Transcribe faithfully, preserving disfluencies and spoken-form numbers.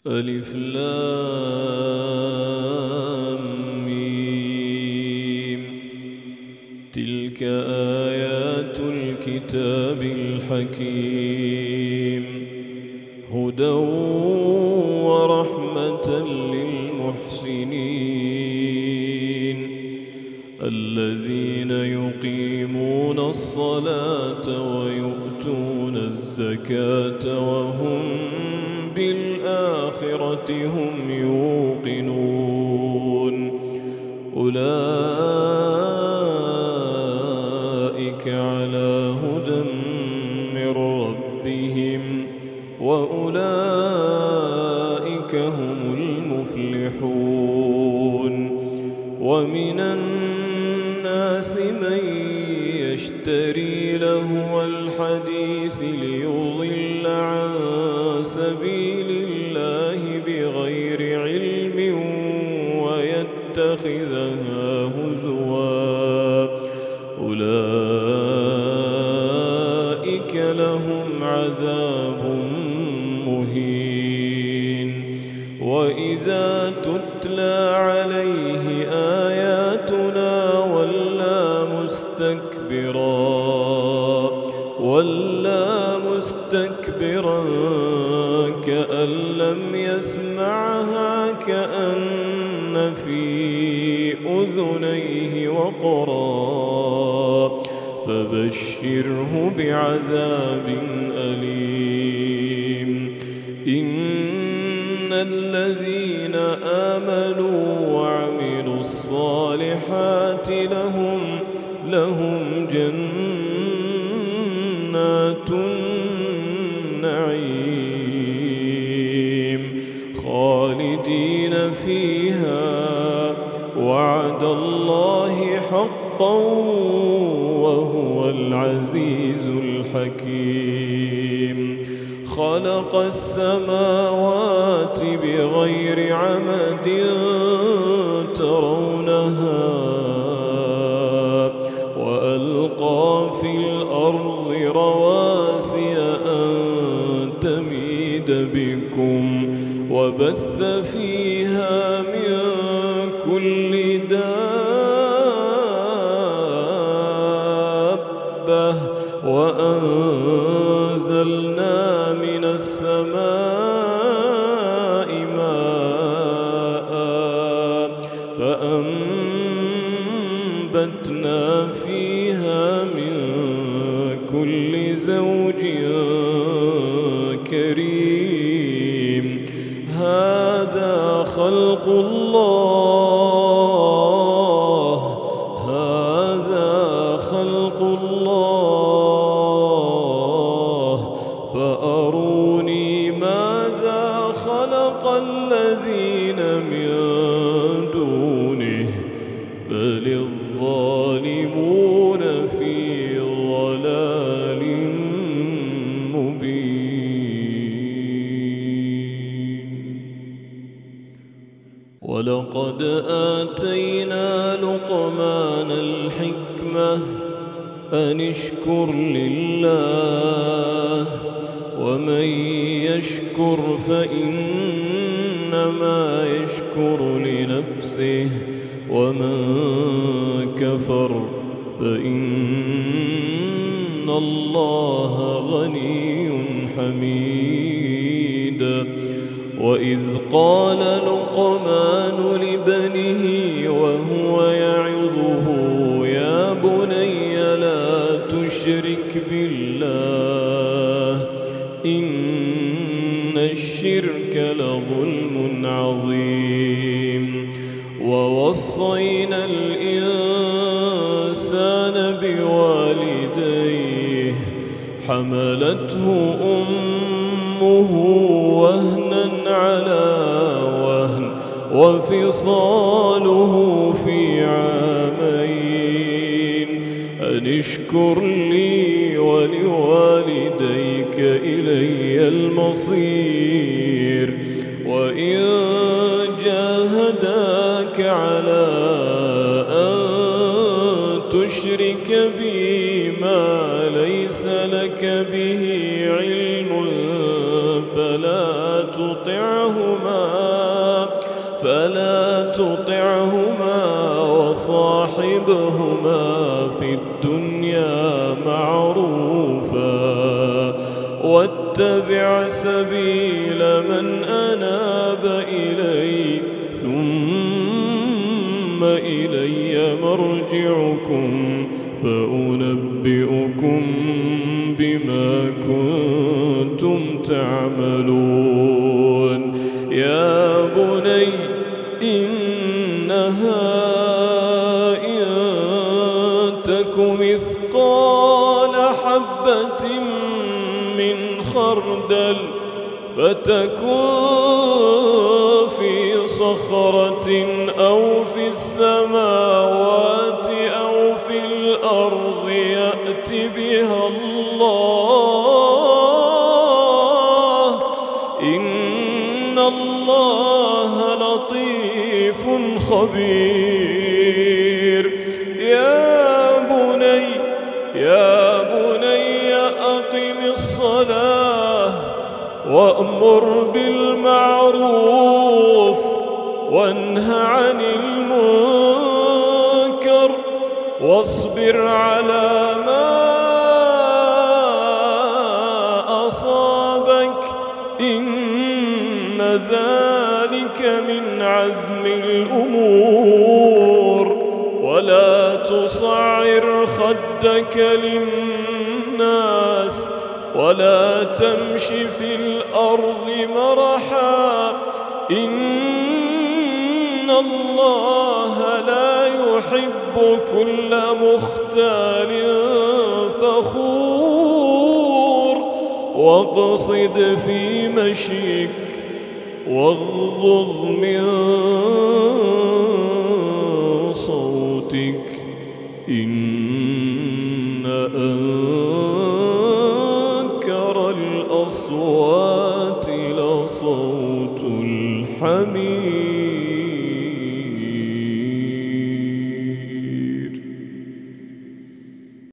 ألف لام ميم. تلك آيات الكتاب الحكيم هدى ورحمة للمحسنين الذين يقيمون الصلاة ويؤتون الزكاة وهم بالآخرة هم يوقنون أولئك على هدى من ربهم وأولئك هم المفلحون ومن الناس من يشتري لهو الحديث ليضل عن سبيل الله بغير علم ويتخذها هزوا أولئك لهم عذاب مهين وإذا تتلى عليه آياتنا ولى مستكبرا ولى مستكبرا كأن لم يسمعها كأن في أذنيه وقرا فبشره بعذاب أليم إن الذين آمنوا وعملوا الصالحات لهم لهم جنات النعيم خالدين فيها وعد الله حقا وهو العزيز الحكيم خلق السماوات بغير عمد ترونها وألقى في الأرض رواسي أن تميد بكم وبث فيها من كل دابة وأنزلنا من السماء ماء فأنبتنا فيها من كل زوج كريم هذا خلق الله هذا خلق الله فأروني ماذا خلق الذين من دونه بل الظالمون في ضلال مبين ولقد آتينا لقمان الحكمة أن اشكر لله ومن يشكر فإنما يشكر لنفسه ومن كفر فإن الله غني حميد وإذ قال لقمان لبنه وهو يعظه يا بني لا تشرك بالله إن الشرك لظلم عظيم ووصينا الإنسان بوالديه حملته أمه وهنا على وهن وفصاله في عامين أن اشكر لي ولوالديك إلي المصير وإن جاهداك على أن تشرك بي ما ليس لك به علم فلا تطعه فلا تطعهما وصاحبهما في الدنيا معروفا واتبع سبيل من أناب إلي ثم إلي مرجعكم فأنبئكم بما كنتم تعملون. يا بني إنها إن تك مثقال حبة من خردل فتكن في صخرة أو في السماوات أو في الأرض يأت بها الله إن الله لطيف خبير. يا بني يا بني أقم الصلاة وأمر بالمعروف وانه عن المنكر واصبر على ما أصابك إن ذلك من عزم الأمور. ولا تصعر خدك للناس ولا تمش في الأرض مرحا إن الله لا يحب كل مختال فخور. واقصد في مشيك واغضض من صوتك إن أنكر الأصوات لصوت الحمير.